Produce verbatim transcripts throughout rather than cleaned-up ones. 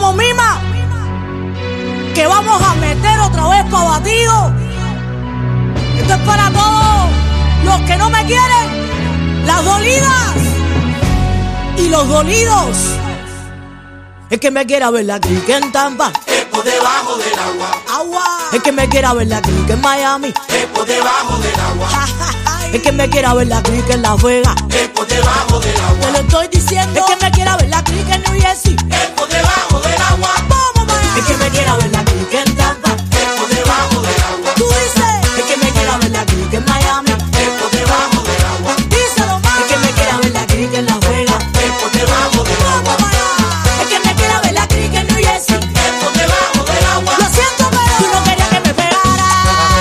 Vamos, Mima, que vamos a meter otra vez pa' batido. Esto es para todos los que no me quieren, las dolidas y los dolidos. El que me quiera ver la clica en Tampa, es por debajo del agua. Agua. El que me quiera ver la clica en Miami, es por debajo del agua. El que me quiera ver la clica en Las Vegas, es por debajo del agua. te lo estoy diciendo. El que me quiera ver la clica en New Jersey, es por debajo del agua. vamos para allá. El que me quiera ver la clica en Tampa, es por debajo del agua. tú dices. El que me quiera ver la clica en Miami, es por debajo del agua. díselo más. El que me quiera ver la clica en Las Vegas, es por debajo del agua. vamos para allá. El que me quiera ver la clica en New Jersey, es por debajo del agua. lo siento, pero tú no querías que me pegara.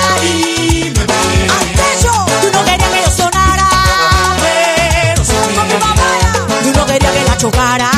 Y me pegué. Al techo, tú no querías que yo sonara. Pero soy Con mi mamá, tú no querías que la chocara.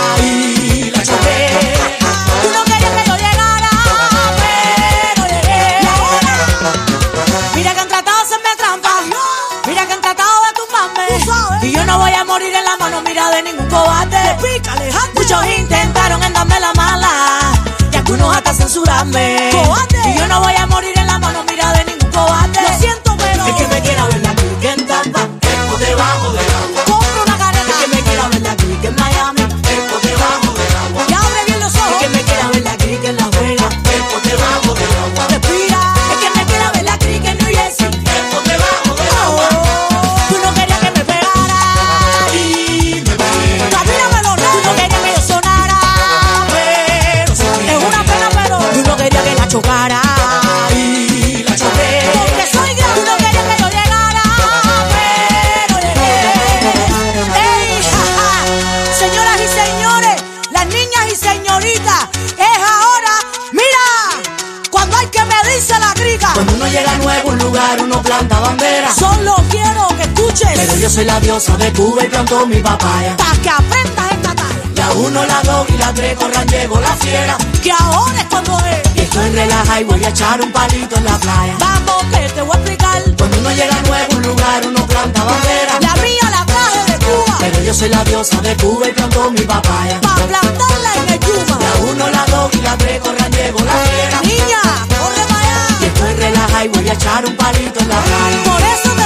y la choqué. Tú no querías que yo llegara, pero llegué. Y ahora, mira que han tratado de hacerme trampa. Mira que han tratado de tumbarme. Y yo no voy a morir en la mano, mira, de ningún cobarde. Muchos intentaron en darme la mala y algunos hasta censurarme. Y yo no voy a morir en la mano, mira, de ningún cobarde. Lo siento, pero el que me quiera ver la clica en Tampa, Es por debajo del agua. compra una carrera. El que me quiera ver la clica en Miami, Es por debajo del agua. y abre bien los ojos. El que me quiera ver la clica en Las Vegas, Es por debajo del agua. respira. El que me quiera ver la clica en New Jersey, Es por debajo del agua. tú no querías que me pegara. Y me pegué. Camínamelo, no. Tú no querías que yo sonara. Pero soy Es una pena, pero tú no querías que la chocara. y la choqué. Porque soy grande. Tú no querías que yo llegara, pero llegué. Ey, ja, ja. Señoras y señores, las niñas y señoritas, es ahora. Mira, cuando hay que medirse la crica. Cuando uno llega nuevo a un lugar, uno planta bandera. Solo quiero que escuches, Pero yo soy la diosa de Cuba y planto mi papaya. para que aprendas esta talla. La uno, la dos y la tres corran, llegó la fiera. Que ahora es cuando es. Y estoy relajada y voy a echar un palito en la playa. Vamos, que te voy a explicar. Cuando uno llega nuevo a un lugar, uno planta bandera. La mía la traje de Cuba, Pero yo soy la diosa de Cuba y planto mi papaya. para plantarla en el Yuma. La uno, la dos y la tres corran, llegó la fiera. Niña, corre para Y allá. estoy relajada y voy a echar un palito en la playa. Por eso